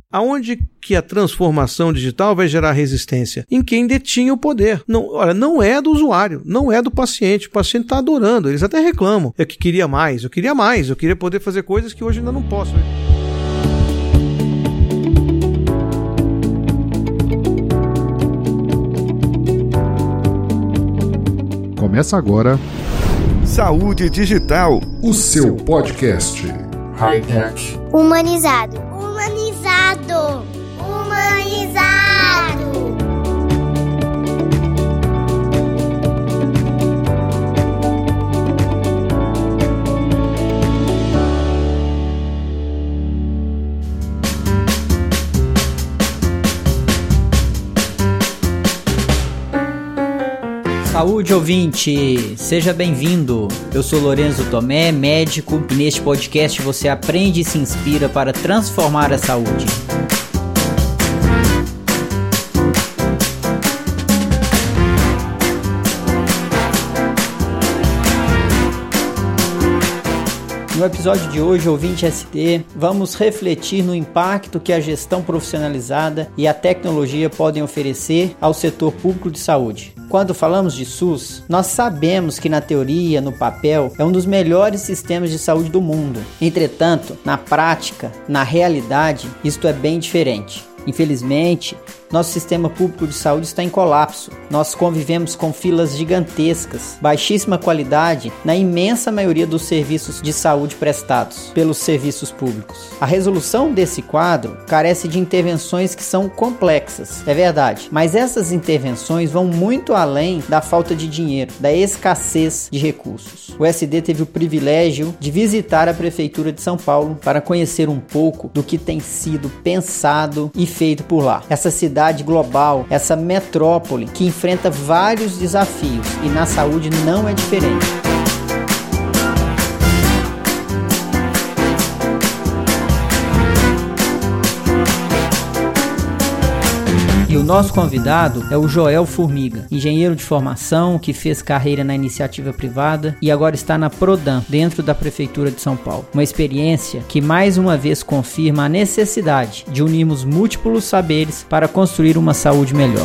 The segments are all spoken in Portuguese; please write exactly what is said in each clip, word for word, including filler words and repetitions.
Aonde que a transformação digital vai gerar resistência? Em quem detinha o poder. Não, olha, não é do usuário, não é do paciente. O paciente está adorando, eles até reclamam. É que queria mais, eu queria mais, eu queria poder fazer coisas que hoje ainda não posso. Começa agora Saúde Digital, o seu podcast high-tech, humanizado, humanizado, humanizado. Saúde, ouvinte! Seja bem-vindo! Eu sou Lorenzo Tomé, médico, e neste podcast você aprende e se inspira para transformar a saúde. No episódio de hoje, ouvinte S T, vamos refletir no impacto que a gestão profissionalizada e a tecnologia podem oferecer ao setor público de saúde. Quando falamos de SUS, nós sabemos que na teoria, no papel, é um dos melhores sistemas de saúde do mundo. Entretanto, na prática, na realidade, isto é bem diferente. Infelizmente, nosso sistema público de saúde está em colapso. Nós convivemos com filas gigantescas, baixíssima qualidade na imensa maioria dos serviços de saúde prestados pelos serviços públicos. A resolução desse quadro carece de intervenções que são complexas, é verdade, mas essas intervenções vão muito além da falta de dinheiro, da escassez de recursos. O S D teve o privilégio de visitar a Prefeitura de São Paulo para conhecer um pouco do que tem sido pensado e feito por lá. Essa cidade global, essa metrópole que enfrenta vários desafios e na saúde não é diferente. E o nosso convidado é o Joel Formiga, engenheiro de formação que fez carreira na iniciativa privada e agora está na Prodan, dentro da Prefeitura de São Paulo. Uma experiência que mais uma vez confirma a necessidade de unirmos múltiplos saberes para construir uma saúde melhor.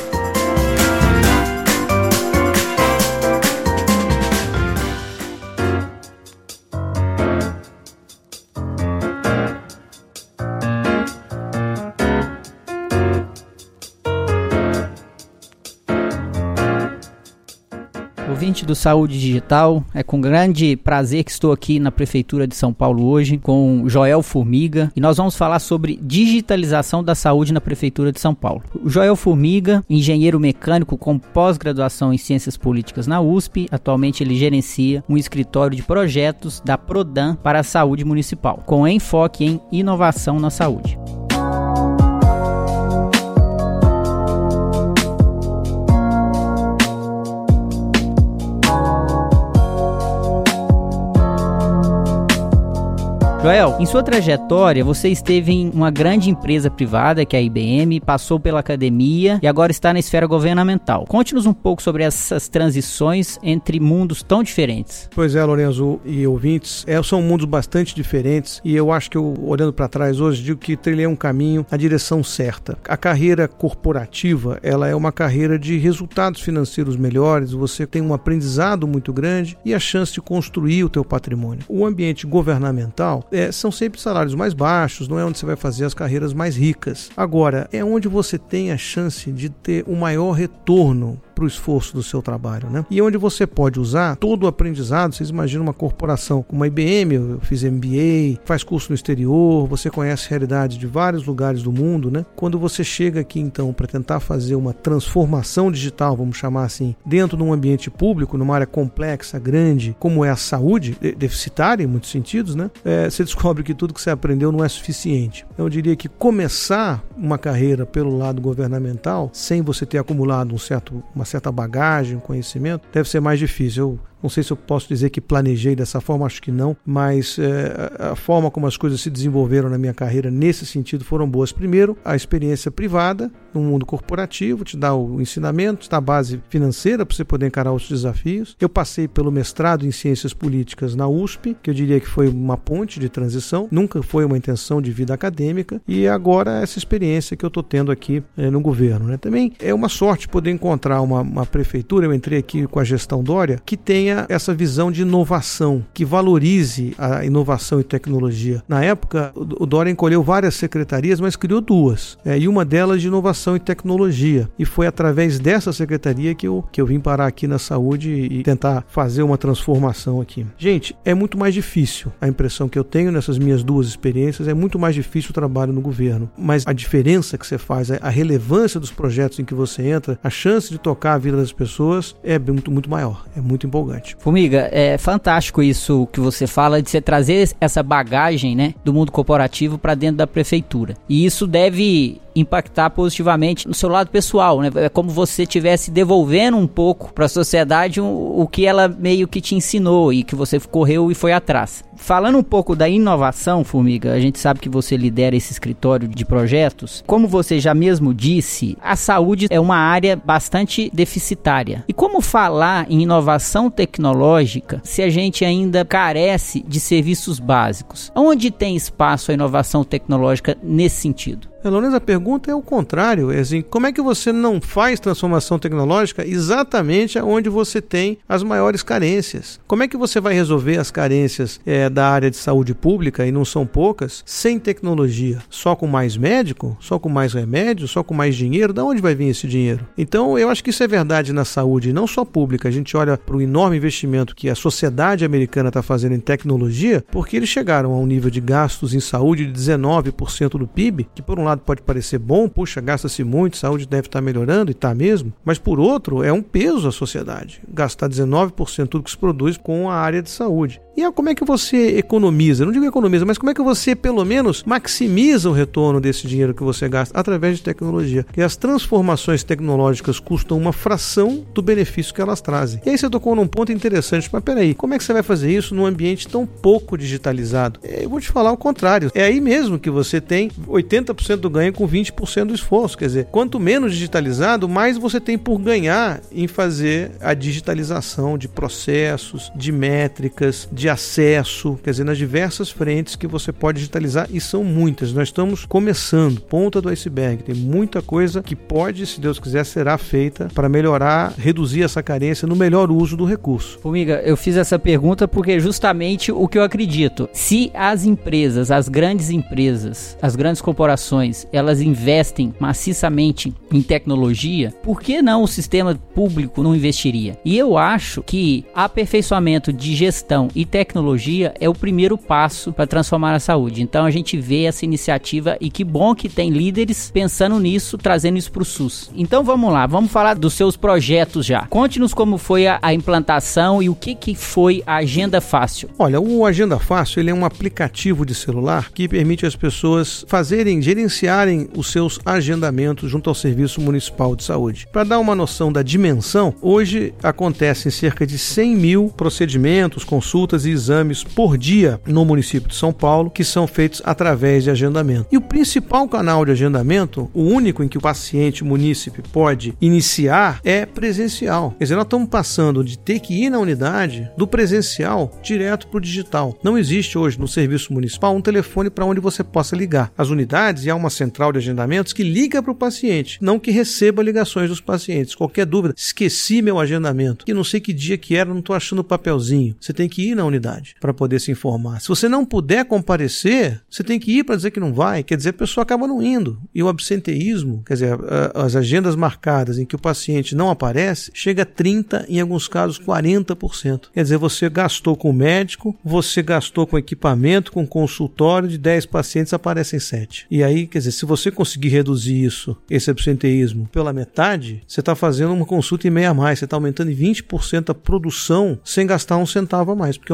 Ouvinte do Saúde Digital, é com grande prazer que estou aqui na Prefeitura de São Paulo hoje com Joel Formiga e nós vamos falar sobre digitalização da saúde na Prefeitura de São Paulo. O Joel Formiga, engenheiro mecânico com pós-graduação em Ciências Políticas na U S P, atualmente ele gerencia um escritório de projetos da Prodan para a saúde municipal, com enfoque em inovação na saúde. Joel, em sua trajetória, você esteve em uma grande empresa privada, que é a I B M, passou pela academia e agora está na esfera governamental. Conte-nos um pouco sobre essas transições entre mundos tão diferentes. Pois é, Lorenzo e ouvintes, é, são mundos bastante diferentes e eu acho que eu, olhando para trás hoje, digo que trilhei um caminho na direção certa. A carreira corporativa, ela é uma carreira de resultados financeiros melhores, você tem um aprendizado muito grande e a chance de construir o teu patrimônio. O ambiente governamental É, são sempre salários mais baixos, não é onde você vai fazer as carreiras mais ricas. Agora, é onde você tem a chance de ter um maior retorno para o esforço do seu trabalho, né? E onde você pode usar todo o aprendizado. Vocês imaginam uma corporação como a I B M, eu fiz M B A, faz curso no exterior, você conhece a realidade de vários lugares do mundo, né? Quando você chega aqui, então, para tentar fazer uma transformação digital, vamos chamar assim, dentro de um ambiente público, numa área complexa, grande, como é a saúde, deficitária em muitos sentidos, né? É, você descobre que tudo que você aprendeu não é suficiente. Eu diria que começar uma carreira pelo lado governamental, sem você ter acumulado um certo, uma certa bagagem, conhecimento, deve ser mais difícil. Eu Não sei se eu posso dizer que planejei dessa forma, acho que não, mas é, a forma como as coisas se desenvolveram na minha carreira nesse sentido foram boas. Primeiro, a experiência privada no mundo corporativo, te dá o ensinamento, te dá a base financeira para você poder encarar os desafios. Eu passei pelo mestrado em Ciências Políticas na U S P, que eu diria que foi uma ponte de transição, nunca foi uma intenção de vida acadêmica, e agora essa experiência que eu estou tendo aqui é, no governo, né? Também é uma sorte poder encontrar uma, uma prefeitura, eu entrei aqui com a gestão Dória, que tenha essa visão de inovação, que valorize a inovação e tecnologia. Na época, o Dória encolheu várias secretarias, mas criou duas, é, e uma delas de inovação e tecnologia, e foi através dessa secretaria que eu, que eu vim parar aqui na saúde e tentar fazer uma transformação aqui. Gente, é muito mais difícil, a impressão que eu tenho nessas minhas duas experiências, é muito mais difícil o trabalho no governo, mas a diferença que você faz, a relevância dos projetos em que você entra, a chance de tocar a vida das pessoas é muito, muito maior, é muito empolgante. Formiga, é fantástico isso que você fala de você trazer essa bagagem, né, do mundo corporativo para dentro da prefeitura, e isso deve impactar positivamente no seu lado pessoal, né? É como você estivesse devolvendo um pouco para a sociedade o, o que ela meio que te ensinou e que você correu e foi atrás. Falando um pouco da inovação, Formiga, a gente sabe que você lidera esse escritório de projetos. Como você já mesmo disse, a saúde é uma área bastante deficitária. E como falar em inovação tecnológica se a gente ainda carece de serviços básicos? Onde tem espaço a inovação tecnológica nesse sentido? Pelo menos a pergunta é o contrário, é assim, como é que você não faz transformação tecnológica exatamente onde você tem as maiores carências? Como é que você vai resolver as carências é, da área de saúde pública, e não são poucas, sem tecnologia? Só com mais médico? Só com mais remédio? Só com mais dinheiro? Da onde vai vir esse dinheiro? Então, eu acho que isso é verdade na saúde, não só pública. A gente olha para o enorme investimento que a sociedade americana está fazendo em tecnologia, porque eles chegaram a um nível de gastos em saúde de dezenove por cento do P I B, que por um lado pode parecer bom, puxa, gasta-se muito, saúde deve estar melhorando, e está mesmo, mas por outro, é um peso à sociedade, gastar dezenove por cento tudo que se produz com a área de saúde. E como é que você economiza? Não digo economiza, mas como é que você, pelo menos, maximiza o retorno desse dinheiro que você gasta? Através de tecnologia. E as transformações tecnológicas custam uma fração do benefício que elas trazem. E aí você tocou num ponto interessante, mas peraí, como é que você vai fazer isso num ambiente tão pouco digitalizado? Eu vou te falar o contrário. É aí mesmo que você tem oitenta por cento do ganho com vinte por cento do esforço. Quer dizer, quanto menos digitalizado, mais você tem por ganhar em fazer a digitalização de processos, de métricas, de acesso, quer dizer, nas diversas frentes que você pode digitalizar, e são muitas. Nós estamos começando, ponta do iceberg. Tem muita coisa que pode, se Deus quiser, será feita para melhorar, reduzir essa carência no melhor uso do recurso. Formiga, eu fiz essa pergunta porque justamente o que eu acredito. Se as empresas, as grandes empresas, as grandes corporações, elas investem maciçamente em tecnologia, por que não o sistema público não investiria? E eu acho que aperfeiçoamento de gestão e tecnologia é o primeiro passo para transformar a saúde. Então a gente vê essa iniciativa, e que bom que tem líderes pensando nisso, trazendo isso para o SUS. Então vamos lá, vamos falar dos seus projetos já. Conte-nos como foi a, a implantação e o que, que foi a Agenda Fácil. Olha, o Agenda Fácil, ele é um aplicativo de celular que permite às pessoas fazerem, gerenciarem os seus agendamentos junto ao Serviço Municipal de Saúde. Para dar uma noção da dimensão, hoje acontecem cerca de cem mil procedimentos, consultas e exames por dia no município de São Paulo, que são feitos através de agendamento. E o principal canal de agendamento, o único em que o paciente munícipe pode iniciar, é presencial. Quer dizer, nós estamos passando de ter que ir na unidade do presencial direto para o digital. Não existe hoje no serviço municipal um telefone para onde você possa ligar. As unidades, e há uma central de agendamentos que liga para o paciente, não que receba ligações dos pacientes. Qualquer dúvida, esqueci meu agendamento, que não sei que dia que era, não estou achando o papelzinho. Você tem que ir na unidade para poder se informar. Se você não puder comparecer, você tem que ir para dizer que não vai. Quer dizer, a pessoa acaba não indo. E o absenteísmo, quer dizer, as agendas marcadas em que o paciente não aparece, chega a trinta, em alguns casos quarenta por cento. Quer dizer, você gastou com o médico, você gastou com equipamento, com consultório, de dez pacientes aparecem sete. E aí, quer dizer, se você conseguir reduzir isso, esse absenteísmo, pela metade, você está fazendo uma consulta e meia a mais, você está aumentando em vinte por cento a produção sem gastar um centavo a mais, porque o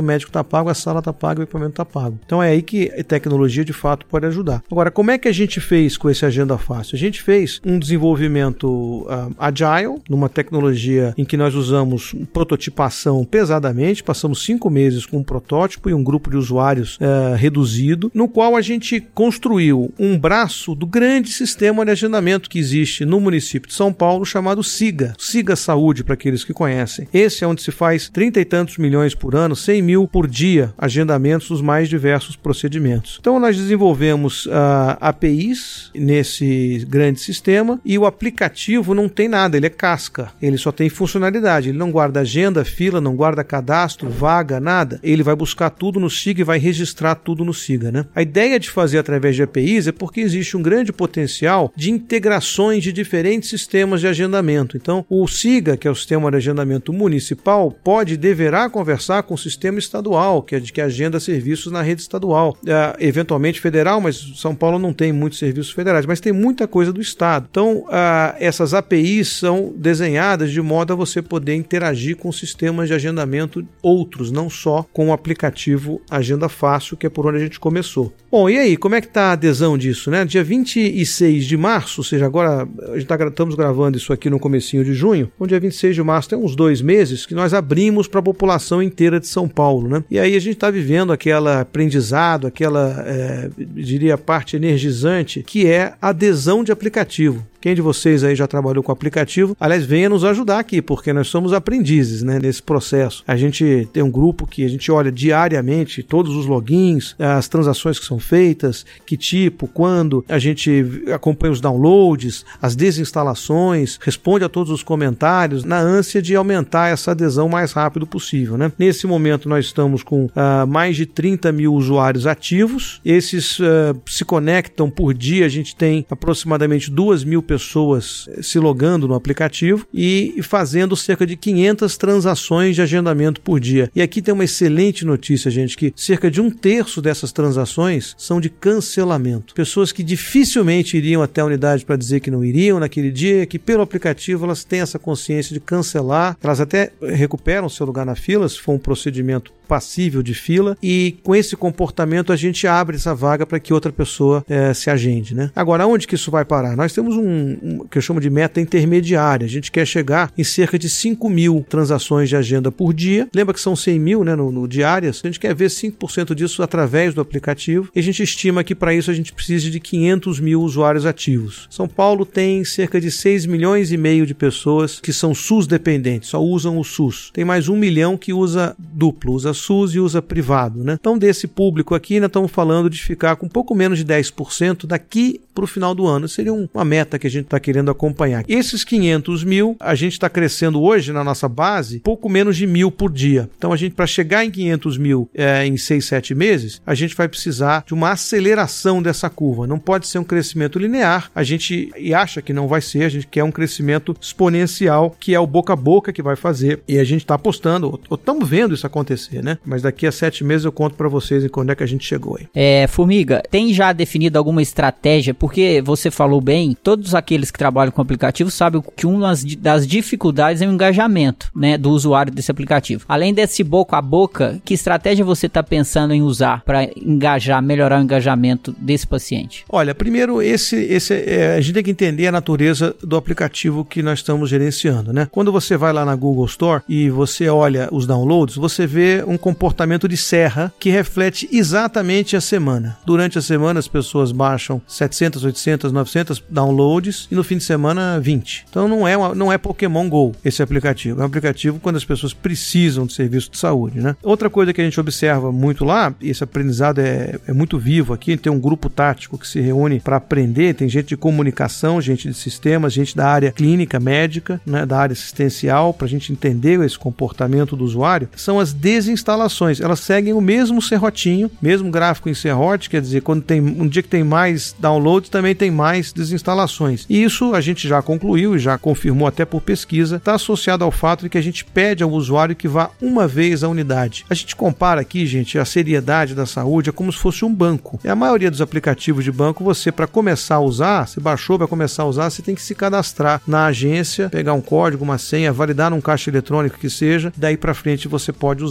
médico está pago, a sala está paga, o equipamento está pago. Então é aí que a tecnologia de fato pode ajudar. Agora, como é que a gente fez com esse Agenda Fácil? A gente fez um desenvolvimento uh, agile, numa tecnologia em que nós usamos prototipação pesadamente, passamos cinco meses com um protótipo e um grupo de usuários uh, reduzido, no qual a gente construiu um braço do grande sistema de agendamento que existe no município de São Paulo, chamado SIGA. SIGA Saúde, para aqueles que conhecem. Esse é onde se faz trinta e tantos milhões por ano, cem mil por dia, agendamentos dos mais diversos procedimentos. Então nós desenvolvemos uh, A P Is nesse grande sistema e o aplicativo não tem nada, ele é casca, ele só tem funcionalidade, ele não guarda agenda, fila, não guarda cadastro, vaga, nada. Ele vai buscar tudo no SIGA e vai registrar tudo no SIGA, né? A ideia de fazer através de A P Is é porque existe um grande potencial de integrações de diferentes sistemas de agendamento. Então, o SIGA, que é o sistema de agendamento municipal, pode e deverá conversar com o sistema estadual, que é de que agenda serviços na rede estadual, é, eventualmente federal, mas São Paulo não tem muitos serviços federais, mas tem muita coisa do estado. Então, ah, essas A P Is são desenhadas de modo a você poder interagir com sistemas de agendamento outros, não só com o aplicativo Agenda Fácil, que é por onde a gente começou. Bom, e aí, como é que está a adesão disso, né? Dia vinte e seis de março, ou seja, agora a gente tá, estamos gravando isso aqui no comecinho de junho, no dia vinte e seis de março tem uns dois meses que nós abrimos para a população inteira de São Paulo, né? E aí a gente está vivendo aquela aprendizado, aquela, é, diria, parte energizante, que é a adesão de aplicativo. Quem de vocês aí já trabalhou com aplicativo, aliás, venha nos ajudar aqui, porque nós somos aprendizes, né, nesse processo. A gente tem um grupo que a gente olha diariamente todos os logins, as transações que são feitas, que tipo, quando, a gente acompanha os downloads, as desinstalações, responde a todos os comentários, na ânsia de aumentar essa adesão o mais rápido possível, né? Nesse momento nós estamos com uh, mais de trinta mil usuários ativos, esses uh, se conectam por dia, a gente tem aproximadamente duas mil pessoas pessoas se logando no aplicativo e fazendo cerca de quinhentas transações de agendamento por dia. E aqui tem uma excelente notícia, gente, que cerca de um terço dessas transações são de cancelamento. Pessoas que dificilmente iriam até a unidade para dizer que não iriam naquele dia, que pelo aplicativo elas têm essa consciência de cancelar, elas até recuperam seu lugar na fila, se for um procedimento passível de fila, e com esse comportamento a gente abre essa vaga para que outra pessoa é, se agende, né? Agora, onde que isso vai parar? Nós temos um, um que eu chamo de meta intermediária, a gente quer chegar em cerca de cinco mil transações de agenda por dia, lembra que são cem mil, né, no, no diárias, a gente quer ver cinco por cento disso através do aplicativo, e a gente estima que para isso a gente precisa de quinhentos mil usuários ativos. São Paulo tem cerca de seis milhões e meio de pessoas que são SUS dependentes, só usam o SUS. Tem mais um milhão que usa duplo, usa SUS e usa privado, né? Então, desse público aqui, nós estamos falando de ficar com um pouco menos de dez por cento daqui para o final do ano. Seria um, uma meta que a gente está querendo acompanhar. Esses quinhentos mil, a gente está crescendo hoje na nossa base pouco menos de mil por dia. Então, a gente, para chegar em quinhentos mil é, em seis, sete meses, a gente vai precisar de uma aceleração dessa curva. Não pode ser um crescimento linear. A gente e acha que não vai ser, a gente quer um crescimento exponencial, que é o boca a boca que vai fazer. E a gente está apostando, ou estamos vendo isso acontecer, né? Mas daqui a sete meses eu conto para vocês em quando é que a gente chegou aí. É, Formiga, tem já definido alguma estratégia? Porque você falou bem, todos aqueles que trabalham com aplicativo sabem que uma das dificuldades é o engajamento, né, do usuário desse aplicativo. Além desse boca a boca, que estratégia você está pensando em usar para engajar, melhorar o engajamento desse paciente? Olha, primeiro, esse, esse, é, a gente tem que entender a natureza do aplicativo que nós estamos gerenciando, né? Quando você vai lá na Google Store e você olha os downloads, você vê um comportamento de serra que reflete exatamente a semana. Durante a semana as pessoas baixam setecentos, oitocentos, novecentos downloads e no fim de semana vinte. Então não é, uma, não é Pokémon Go esse aplicativo. É um aplicativo quando as pessoas precisam de serviço de saúde, né? Outra coisa que a gente observa muito lá, e esse aprendizado é, é muito vivo aqui, tem um grupo tático que se reúne para aprender, tem gente de comunicação, gente de sistemas, gente da área clínica, médica, né, da área assistencial, para a gente entender esse comportamento do usuário, são as desinstalações. Elas seguem o mesmo serrotinho, mesmo gráfico em serrote, quer dizer, quando tem um dia que tem mais downloads, também tem mais desinstalações. E isso a gente já concluiu e já confirmou até por pesquisa, está associado ao fato de que a gente pede ao usuário que vá uma vez à unidade. A gente compara aqui, gente, a seriedade da saúde é como se fosse um banco. E a maioria dos aplicativos de banco, você, para começar a usar, você baixou para começar a usar, você tem que se cadastrar na agência, pegar um código, uma senha, validar num caixa eletrônico que seja, daí para frente você pode usar o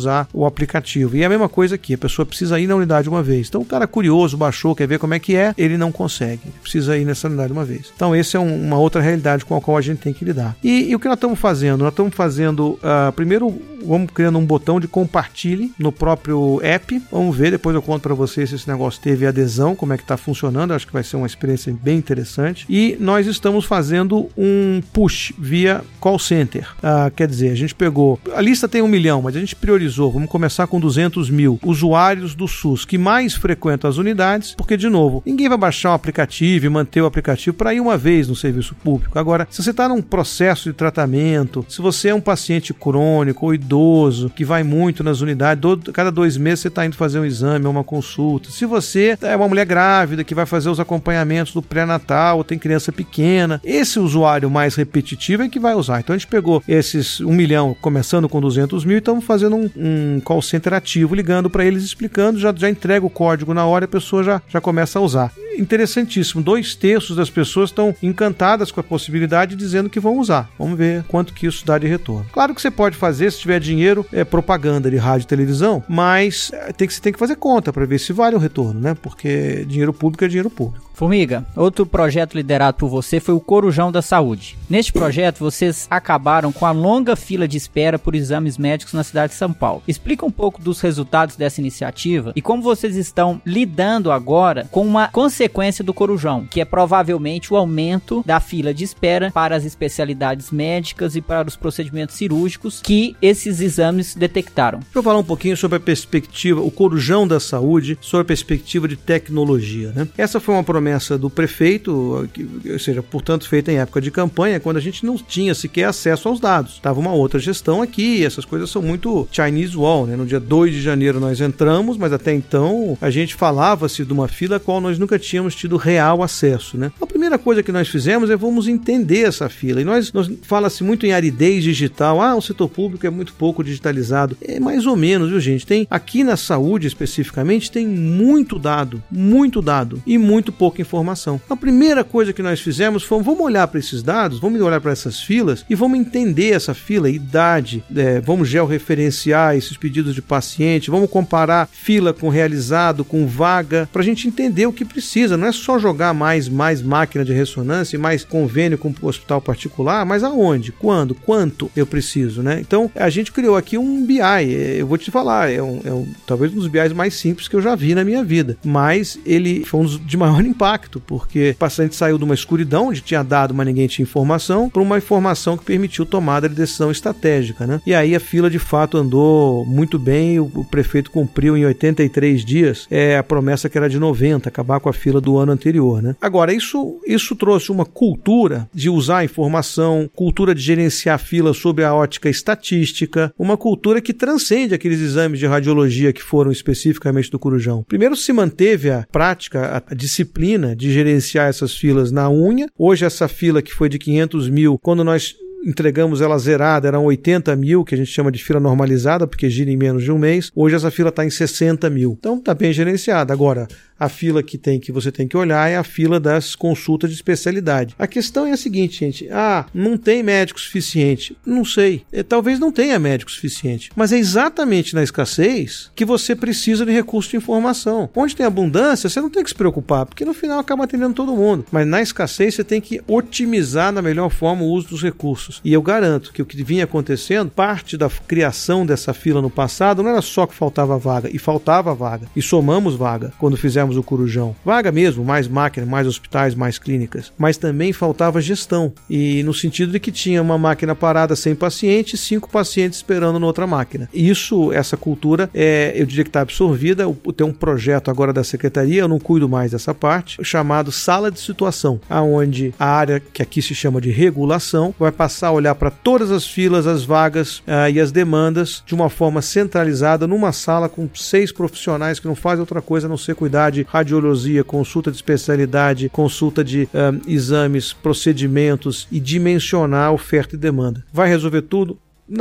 o aplicativo. E é a mesma coisa aqui, a pessoa precisa ir na unidade uma vez. Então o cara curioso, baixou, quer ver como é que é, ele não consegue. Precisa ir nessa unidade uma vez. Então essa é um, uma outra realidade com a qual a gente tem que lidar. E, e o que nós estamos fazendo? Nós estamos fazendo, uh, primeiro, vamos criando um botão de compartilhe no próprio app. Vamos ver, depois eu conto para vocês se esse negócio teve adesão, como é que está funcionando. Eu acho que vai ser uma experiência bem interessante. E nós estamos fazendo um push via call center. Uh, quer dizer, a gente pegou, a lista tem um milhão, mas a gente priorizou, vamos começar com duzentos mil usuários do SUS que mais frequentam as unidades, porque, de novo, ninguém vai baixar o aplicativo e manter o aplicativo para ir uma vez no serviço público. Agora, se você está num processo de tratamento, se você é um paciente crônico ou idoso que vai muito nas unidades, do, cada dois meses você está indo fazer um exame ou uma consulta, se você é uma mulher grávida que vai fazer os acompanhamentos do pré-natal ou tem criança pequena, esse usuário mais repetitivo é que vai usar. Então a gente pegou esses um milhão, começando com duzentos mil, e estamos fazendo um, um call center ativo, ligando para eles, explicando, já, já entrega o código na hora e a pessoa já, já começa a usar. Interessantíssimo, dois terços das pessoas estão encantadas com a possibilidade, dizendo que vão usar. Vamos ver quanto que isso dá de retorno. Claro que você pode fazer, se tiver dinheiro, é propaganda de rádio e televisão, mas tem que, você tem que fazer conta para ver se vale o retorno, né? Porque dinheiro público é dinheiro público. Formiga, outro projeto liderado por você foi o Corujão da Saúde. Neste projeto, vocês acabaram com a longa fila de espera por exames médicos na cidade de São Paulo. Explica um pouco dos resultados dessa iniciativa e como vocês estão lidando agora com uma consequência do Corujão, que é provavelmente o aumento da fila de espera para as especialidades médicas e para os procedimentos cirúrgicos que esses exames detectaram. Deixa eu falar um pouquinho sobre a perspectiva, o Corujão da Saúde, sobre a perspectiva de tecnologia, né? Essa foi uma promessa do prefeito, que, ou seja, portanto feita em época de campanha, quando a gente não tinha sequer acesso aos dados. Estava uma outra gestão aqui, essas coisas são muito Chinese Wall, né? No dia dois de janeiro nós entramos, mas até então a gente falava-se de uma fila a qual nós nunca tínhamos tido real acesso, né? A primeira coisa que nós fizemos é vamos entender essa fila. E nós, nós fala-se muito em aridez digital. Ah, o setor público é muito pouco digitalizado. É mais ou menos, viu, gente? Tem, aqui na saúde especificamente, tem muito dado, muito dado e muito pouca informação. A primeira coisa que nós fizemos foi, vamos olhar para esses dados, vamos olhar para essas filas e vamos entender essa fila, idade, é, vamos georreferenciar esses pedidos de paciente, vamos comparar fila com realizado, com vaga, para a gente entender o que precisa. Não é só jogar mais, mais máquina de ressonância e mais convênio com o hospital particular, mas aonde, quando, quanto eu preciso, né? Então, a gente criou aqui um B I, eu vou te falar, é, um, é um, talvez um dos B Is mais simples que eu já vi na minha vida, mas ele foi um dos de maior impacto, porque o paciente saiu de uma escuridão, onde tinha dado, mas ninguém tinha informação, para uma informação que permitiu tomada de decisão estratégica, né? E aí a fila de fato andou muito bem, o, o prefeito cumpriu em oitenta e três dias é, a promessa que era de noventa, acabar com a fila do ano anterior, né? Agora, isso, isso trouxe uma cultura de usar a informação, cultura de gerenciar a fila sob a ótica estatística, uma cultura que transcende aqueles exames de radiologia que foram especificamente do Corujão. Primeiro se manteve a prática, a, a disciplina de gerenciar essas filas na unha. Hoje essa fila que foi de quinhentos mil, quando nós entregamos ela zerada, eram oitenta mil, que a gente chama de fila normalizada, porque gira em menos de um mês. Hoje essa fila está em sessenta mil. Então está bem gerenciada. Agora, a fila que, tem, que você tem que olhar é a fila das consultas de especialidade. A questão é a seguinte, gente. Ah, não tem médico suficiente. Não sei. É, talvez não tenha médico suficiente. Mas é exatamente na escassez que você precisa de recurso de informação. Onde tem abundância, você não tem que se preocupar, porque no final acaba atendendo todo mundo. Mas na escassez, você tem que otimizar na melhor forma o uso dos recursos. E eu garanto que o que vinha acontecendo, parte da criação dessa fila no passado, não era só que faltava vaga, e faltava vaga. E somamos vaga quando fizemos o Corujão. Vaga mesmo, mais máquina, mais hospitais, mais clínicas. Mas também faltava gestão. E no sentido de que tinha uma máquina parada sem paciente e cinco pacientes esperando na outra máquina. Isso, essa cultura, é, eu diria que está absorvida. Tem um projeto agora da Secretaria, eu não cuido mais dessa parte, chamado Sala de Situação, aonde a área que aqui se chama de regulação vai passar a olhar para todas as filas, as vagas uh, e as demandas de uma forma centralizada numa sala com seis profissionais que não fazem outra coisa a não ser cuidar de radiologia, consulta de especialidade, consulta de um, exames, procedimentos e dimensionar oferta e demanda. Vai resolver tudo? Não.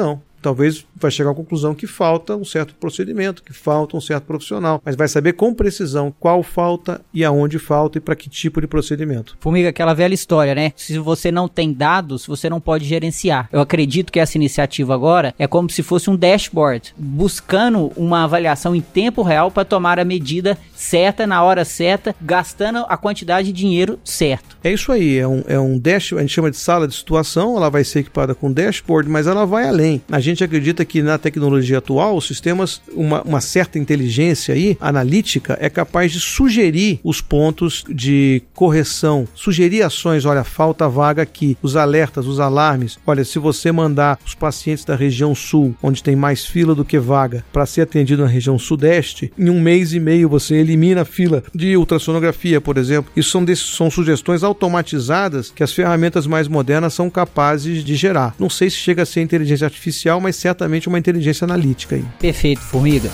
Talvez vai chegar à conclusão que falta um certo procedimento, que falta um certo profissional, mas vai saber com precisão qual falta e aonde falta e para que tipo de procedimento. Formiga, aquela velha história, né? Se você não tem dados, você não pode gerenciar. Eu acredito que essa iniciativa agora é como se fosse um dashboard, buscando uma avaliação em tempo real para tomar a medida certa, na hora certa, gastando a quantidade de dinheiro certo. É isso aí, é um, é um dashboard, a gente chama de sala de situação, ela vai ser equipada com dashboard, mas ela vai além. A gente acredita que na tecnologia atual, os sistemas, uma, uma certa inteligência aí, analítica, é capaz de sugerir os pontos de correção, sugerir ações, olha, falta vaga aqui, os alertas, os alarmes, olha, se você mandar os pacientes da região sul, onde tem mais fila do que vaga, para ser atendido na região sudeste, em um mês e meio você elimina a fila de ultrassonografia, por exemplo. Isso são, desses, são sugestões automatizadas que as ferramentas mais modernas são capazes de gerar. Não sei se chega a ser inteligência artificial, mas certamente uma inteligência analítica aí. Perfeito, Formiga.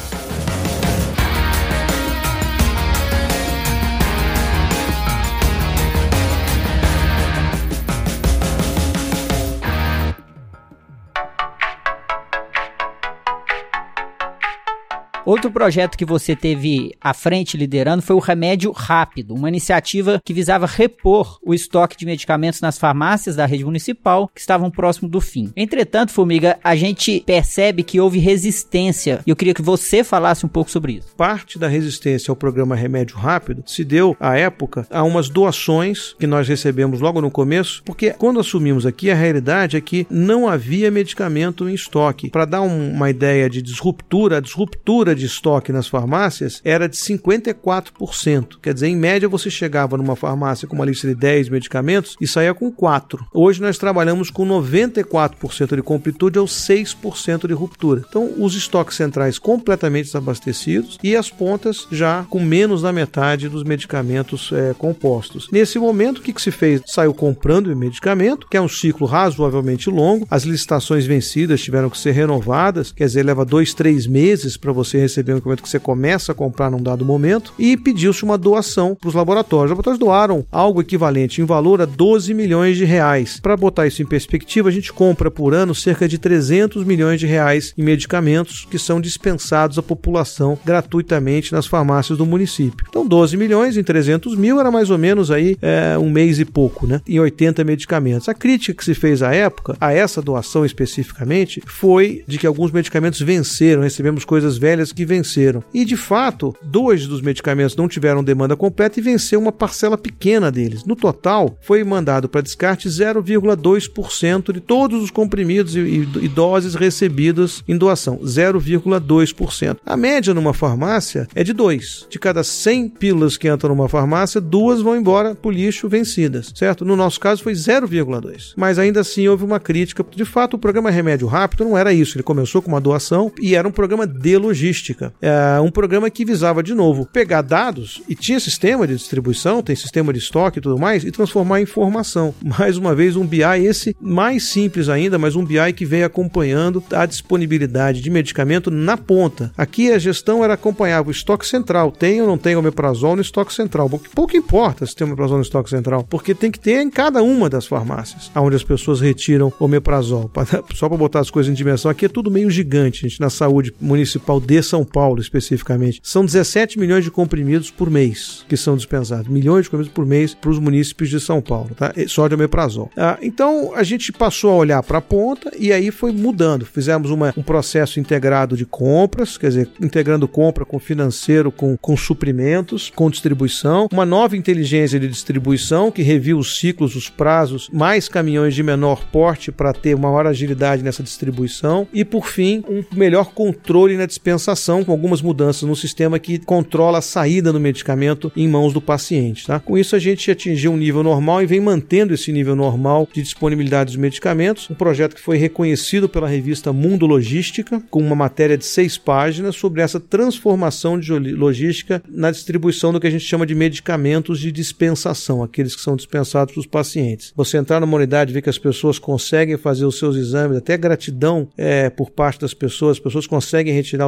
Outro projeto que você teve à frente liderando foi o Remédio Rápido, uma iniciativa que visava repor o estoque de medicamentos nas farmácias da rede municipal que estavam próximo do fim. Entretanto, Formiga, a gente percebe que houve resistência e eu queria que você falasse um pouco sobre isso. Parte da resistência ao programa Remédio Rápido se deu, à época, a umas doações que nós recebemos logo no começo, porque quando assumimos aqui, a realidade é que não havia medicamento em estoque. Para dar um, uma ideia de disruptura, a disruptura de estoque nas farmácias era de cinquenta e quatro por cento. Quer dizer, em média você chegava numa farmácia com uma lista de dez medicamentos e saía com quatro. Hoje nós trabalhamos com noventa e quatro por cento de completude ou seis por cento de ruptura. Então, os estoques centrais completamente desabastecidos e as pontas já com menos da metade dos medicamentos é, compostos. Nesse momento, o que, que se fez? Saiu comprando o medicamento, que é um ciclo razoavelmente longo. As licitações vencidas tiveram que ser renovadas, quer dizer, leva dois, três meses para você receber um medicamento que você começa a comprar num dado momento, e pediu-se uma doação para os laboratórios. Os laboratórios doaram algo equivalente em valor a doze milhões de reais. Para botar isso em perspectiva, a gente compra por ano cerca de trezentos milhões de reais em medicamentos que são dispensados à população gratuitamente nas farmácias do município. Então, doze milhões em trezentos mil era mais ou menos aí é, um mês e pouco, né? Em oitenta medicamentos. A crítica que se fez à época, a essa doação especificamente, foi de que alguns medicamentos venceram, recebemos coisas velhas que venceram. E, de fato, dois dos medicamentos não tiveram demanda completa e venceu uma parcela pequena deles. No total, foi mandado para descarte zero vírgula dois por cento de todos os comprimidos e, e, e doses recebidas em doação. zero vírgula dois por cento. A média numa farmácia é de dois. De cada cem pílulas que entram numa farmácia, duas vão embora pro lixo vencidas, certo? No nosso caso foi zero vírgula dois. Mas ainda assim houve uma crítica. De fato, o programa Remédio Rápido não era isso. Ele começou com uma doação e era um programa de logística. É um programa que visava, de novo, pegar dados, e tinha sistema de distribuição, tem sistema de estoque e tudo mais, e transformar em informação. Mais uma vez, um B I, esse mais simples ainda, mas um B I que vem acompanhando a disponibilidade de medicamento na ponta. Aqui a gestão era acompanhava o estoque central, tem ou não tem omeprazol no estoque central. Pouco, pouco importa se tem omeprazol no estoque central, porque tem que ter em cada uma das farmácias, onde as pessoas retiram omeprazol. Só para botar as coisas em dimensão, aqui é tudo meio gigante, gente, na saúde municipal de São Paulo, especificamente. São dezessete milhões de comprimidos por mês que são dispensados. Milhões de comprimidos por mês para os munícipes de São Paulo, tá? Só de omeprazol. Ah, então, a gente passou a olhar para a ponta e aí foi mudando. Fizemos uma, um processo integrado de compras, quer dizer, integrando compra com financeiro, com, com suprimentos, com distribuição. Uma nova inteligência de distribuição que reviu os ciclos, os prazos, mais caminhões de menor porte para ter maior agilidade nessa distribuição. E, por fim, um melhor controle na dispensação, com algumas mudanças no sistema que controla a saída do medicamento em mãos do paciente. Tá? Com isso, a gente atingiu um nível normal e vem mantendo esse nível normal de disponibilidade dos medicamentos. Um projeto que foi reconhecido pela revista Mundo Logística, com uma matéria de seis páginas sobre essa transformação de logística na distribuição do que a gente chama de medicamentos de dispensação, aqueles que são dispensados para os pacientes. Você entrar numa unidade e ver que as pessoas conseguem fazer os seus exames, até gratidão é, por parte das pessoas, as pessoas conseguem retirar os seus medicamentos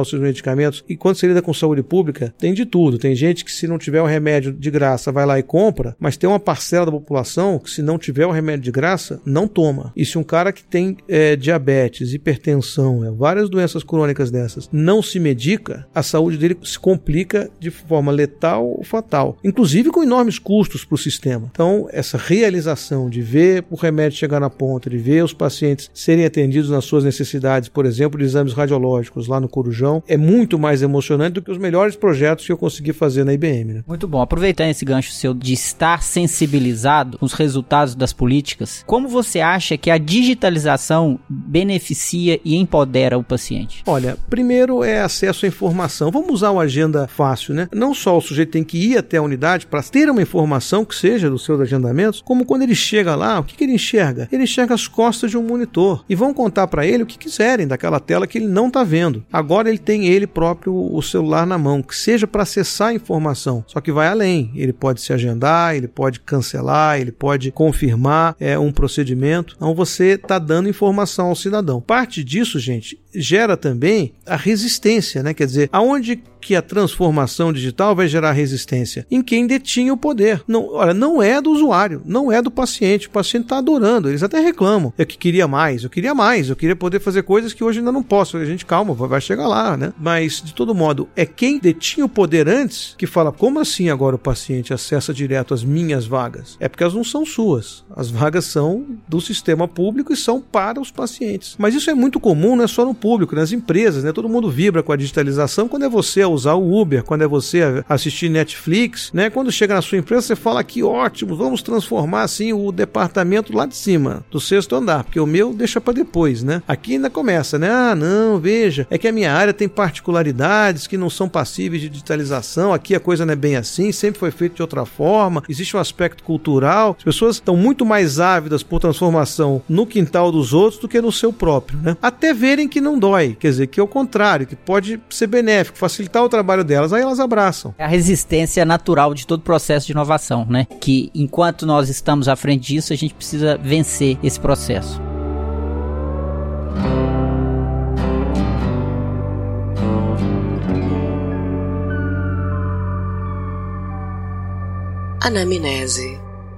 medicamentos, e quando você lida com saúde pública, tem de tudo. Tem gente que se não tiver um remédio de graça vai lá e compra, mas tem uma parcela da população que se não tiver o um remédio de graça, não toma. E se um cara que tem é, diabetes, hipertensão, é, várias doenças crônicas dessas, não se medica, a saúde dele se complica de forma letal ou fatal, inclusive com enormes custos para o sistema. Então, essa realização de ver o remédio chegar na ponta, de ver os pacientes serem atendidos nas suas necessidades, por exemplo, de exames radiológicos lá no Corujão, é muito mais emocionante do que os melhores projetos que eu consegui fazer na I B M. Né? Muito bom. Aproveitando esse gancho seu de estar sensibilizado com os resultados das políticas, como você acha que a digitalização beneficia e empodera o paciente? Olha, primeiro é acesso à informação. Vamos usar uma agenda fácil, né? Não só o sujeito tem que ir até a unidade para ter uma informação que seja dos seus agendamentos, como quando ele chega lá, o que, que ele enxerga? Ele enxerga as costas de um monitor e vão contar para ele o que quiserem daquela tela que ele não está vendo. Agora ele tem ele próprio o celular na mão, que seja para acessar a informação, só que vai além. Ele pode se agendar, ele pode cancelar, ele pode confirmar é, um procedimento. Então você está dando informação ao cidadão. Parte disso, gente, gera também a resistência, né? Quer dizer, aonde que a transformação digital vai gerar resistência? Em quem detinha o poder. Não, olha, não é do usuário, não é do paciente. O paciente está adorando, eles até reclamam. Eu que queria mais, eu queria mais, eu queria poder fazer coisas que hoje ainda não posso. A gente, calma, vai chegar lá, né? Mas, de todo modo, é quem detinha o poder antes que fala, como assim agora o paciente acessa direto as minhas vagas? É porque elas não são suas. As vagas são do sistema público e são para os pacientes. Mas isso é muito comum, não é só no público, nas empresas, né? Todo mundo vibra com a digitalização quando é você a usar o Uber, quando é você a assistir Netflix, né? Quando chega na sua empresa, você fala que ótimo, vamos transformar assim o departamento lá de cima, do sexto andar, porque o meu deixa para depois, né? Aqui ainda começa, né? Ah, não, veja, é que a minha área tem particularidades que não são passíveis de digitalização, aqui a coisa não é bem assim, sempre foi feito de outra forma, existe um aspecto cultural, as pessoas estão muito mais ávidas por transformação no quintal dos outros do que no seu próprio, né? Até verem que não dói, quer dizer, que é o contrário, que pode ser benéfico, facilitar o trabalho delas, aí elas abraçam. É a resistência natural de todo processo de inovação, né? Que enquanto nós estamos à frente disso, a gente precisa vencer esse processo. Anamnese.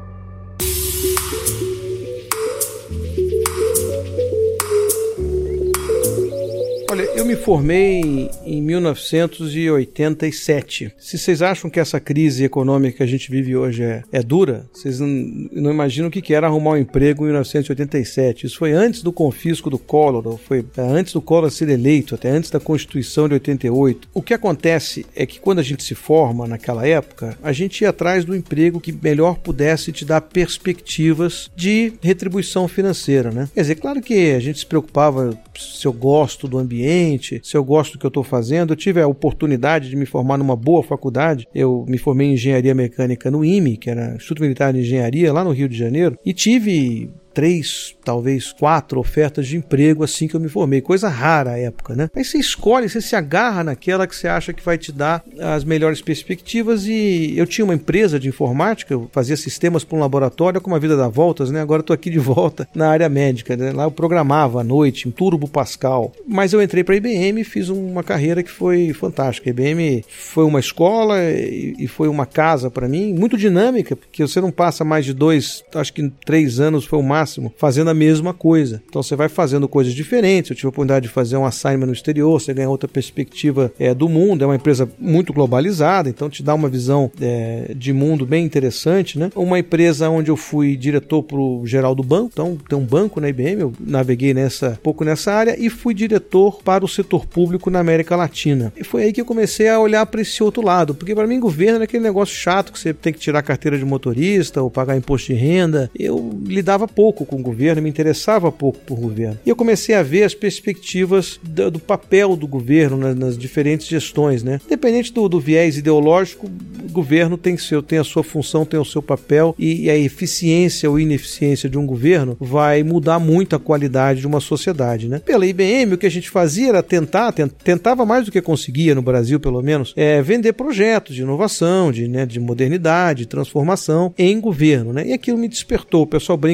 Olha, eu me formei em mil novecentos e oitenta e sete. Se vocês acham que essa crise econômica que a gente vive hoje é, é dura, vocês não, não imaginam o que era arrumar um emprego em mil novecentos e oitenta e sete. Isso foi antes do confisco do Collor, foi antes do Collor ser eleito, até antes da Constituição de oitenta e oito. O que acontece é que quando a gente se forma naquela época, a gente ia atrás do emprego que melhor pudesse te dar perspectivas de retribuição financeira, né? Quer dizer, claro que a gente se preocupava se eu gosto do ambiente, se eu gosto do que eu estou fazendo. Eu tive a oportunidade de me formar numa boa faculdade. Eu me formei em Engenharia Mecânica no I M E, que era Instituto Militar de Engenharia, lá no Rio de Janeiro, e tive três, talvez quatro ofertas de emprego assim que eu me formei. Coisa rara à época, né? Aí você escolhe, você se agarra naquela que você acha que vai te dar as melhores perspectivas. E eu tinha uma empresa de informática, eu fazia sistemas para um laboratório, como a vida dá voltas, né? Agora eu tô aqui de volta na área médica, né? Lá eu programava à noite em Turbo Pascal. Mas eu entrei para a I B M e fiz uma carreira que foi fantástica. A I B M foi uma escola e foi uma casa para mim, muito dinâmica, porque você não passa mais de dois, acho que três anos foi o máximo, fazendo a mesma coisa. Então você vai fazendo coisas diferentes. Eu tive a oportunidade de fazer um assignment no exterior, você ganha outra perspectiva é, do mundo. É uma empresa muito globalizada, então te dá uma visão é, de mundo bem interessante, né? Uma empresa onde eu fui diretor pro geral do banco, então tem um banco na I B M, eu naveguei nessa, um pouco nessa área e fui diretor para o setor público na América Latina. E foi aí que eu comecei a olhar para esse outro lado, porque para mim governo é aquele negócio chato que você tem que tirar a carteira de motorista ou pagar imposto de renda. Eu lidava pouco com o governo, me interessava pouco por governo. E eu comecei a ver as perspectivas do, do papel do governo nas, nas diferentes gestões, né? Independente do, do viés ideológico, o governo tem, seu, tem a sua função, tem o seu papel, e, e a eficiência ou ineficiência de um governo vai mudar muito a qualidade de uma sociedade, né? Pela I B M, o que a gente fazia era tentar, tentava mais do que conseguia no Brasil, pelo menos, é vender projetos de inovação, de, né, de modernidade, de transformação em governo, né? E aquilo me despertou. O pessoal brinca que chama isso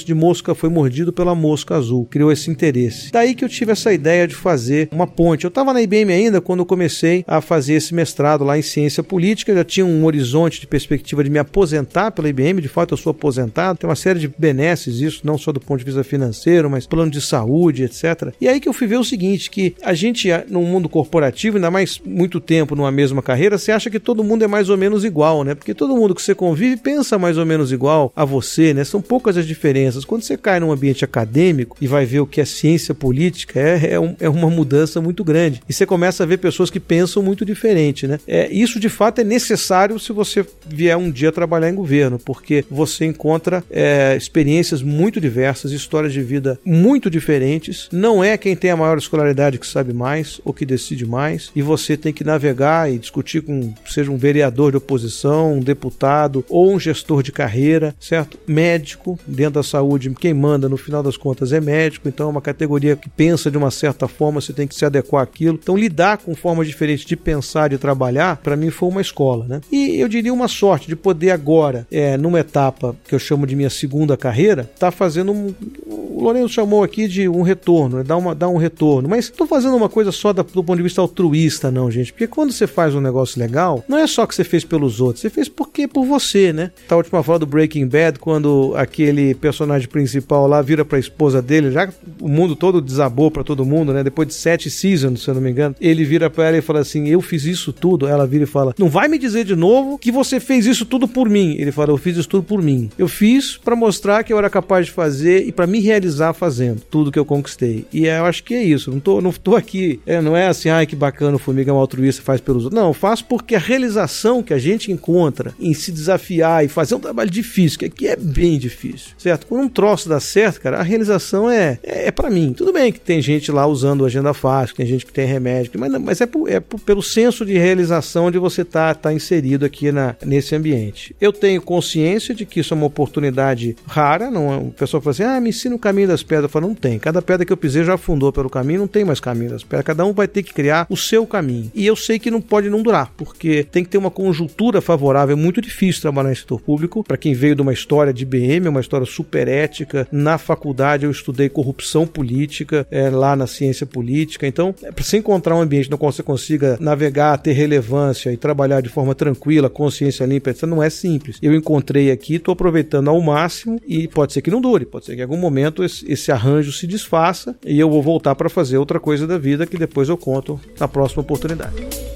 de mosca, foi mordido pela mosca azul, criou esse interesse. Daí que eu tive essa ideia de fazer uma ponte. Eu estava na I B M ainda quando eu comecei a fazer esse mestrado lá em ciência política, já tinha um horizonte de perspectiva de me aposentar pela I B M, de fato eu sou aposentado, tem uma série de benesses isso, não só do ponto de vista financeiro, mas plano de saúde, etcétera. E aí que eu fui ver o seguinte, que a gente, no mundo corporativo, ainda mais muito tempo numa mesma carreira, você acha que todo mundo é mais ou menos igual, né? Porque todo mundo que você convive pensa mais ou menos igual a você, né? São poucas as diferenças. Quando você cai num ambiente acadêmico e vai ver o que é ciência política, é, é, um, é uma mudança muito grande. E você começa a ver pessoas que pensam muito diferente, né? É, isso, de fato, é necessário se você vier um dia trabalhar em governo, porque você encontra é, experiências muito diversas, histórias de vida muito diferentes. Não é quem tem a maior escolaridade que sabe mais ou que decide mais, e você tem que navegar e discutir com, seja um vereador de oposição, um deputado ou um gestor de carreira, certo? Médico, dentro da saúde, quem manda no final das contas é médico, então é uma categoria que pensa de uma certa forma, você tem que se adequar àquilo. Então lidar com formas diferentes de pensar, de trabalhar, para mim foi uma escola, né? E eu diria uma sorte de poder agora, é, numa etapa que eu chamo de minha segunda carreira, estar tá fazendo um, o Lourenço chamou aqui de um retorno, né? Dar, uma, dar um retorno, mas estou fazendo uma coisa só da, do ponto de vista altruísta, não, gente, porque quando você faz um negócio legal, não é só que você fez pelos outros, você fez porque por você, né? Tá a última fala do Breaking Bad, quando aquele personagem principal lá vira pra esposa dele, já o mundo todo desabou pra todo mundo, né? Depois de sete seasons, se eu não me engano, ele vira pra ela e fala assim, eu fiz isso tudo. Ela vira e fala, não vai me dizer de novo que você fez isso tudo por mim. Ele fala, eu fiz isso tudo por mim. Eu fiz pra mostrar que eu era capaz de fazer e pra me realizar fazendo tudo que eu conquistei. E eu acho que é isso. Não tô, não tô aqui, é, não é assim, ai que bacana, o Formiga é um altruísta, faz pelos outros. Não, eu faço porque a realização que a gente encontra em se desafiar e fazer um trabalho difícil, que aqui é bem difícil, certo? Quando um troço dá certo, cara, a realização é, é, é pra mim. Tudo bem que tem gente lá usando agenda fácil, tem gente que tem remédio, mas, mas é, por, é por, pelo senso de realização de você tá, tá inserido aqui na, nesse ambiente. Eu tenho consciência de que isso é uma oportunidade rara, não é, o pessoal fala assim, ah, me ensina o caminho das pedras. Eu falo, não tem. Cada pedra que eu pisei já afundou pelo caminho, não tem mais caminho das pedras. Cada um vai ter que criar o seu caminho. E eu sei que não pode não durar, porque tem que ter uma conjuntura favorável. É muito difícil trabalhar em setor público. Para quem veio de uma história de I B M, uma história super ética. Na faculdade eu estudei corrupção política, é, lá na ciência política. Então, é, para você encontrar um ambiente no qual você consiga navegar, ter relevância e trabalhar de forma tranquila, consciência limpa, etcétera, não é simples. Eu encontrei aqui, estou aproveitando ao máximo e pode ser que não dure, pode ser que em algum momento esse, esse arranjo se desfaça e eu vou voltar para fazer outra coisa da vida que depois eu conto na próxima oportunidade.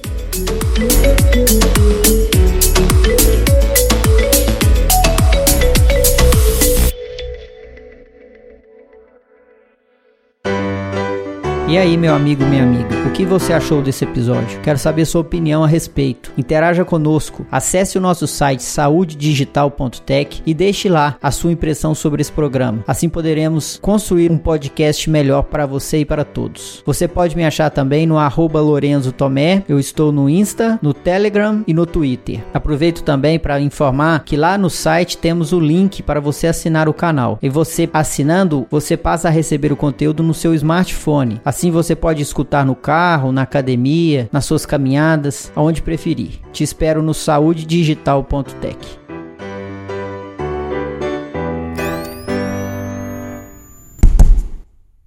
E aí, meu amigo, minha amiga, o que você achou desse episódio? Quero saber sua opinião a respeito. Interaja conosco, acesse o nosso site saúde digital ponto tech e deixe lá a sua impressão sobre esse programa. Assim poderemos construir um podcast melhor para você e para todos. Você pode me achar também no arroba Lorenzo Tomé, eu estou no Insta, no Telegram e no Twitter. Aproveito também para informar que lá no site temos o link para você assinar o canal. E você assinando, você passa a receber o conteúdo no seu smartphone. Assim você pode escutar no carro, na academia, nas suas caminhadas, aonde preferir. Te espero no saúde digital ponto tech.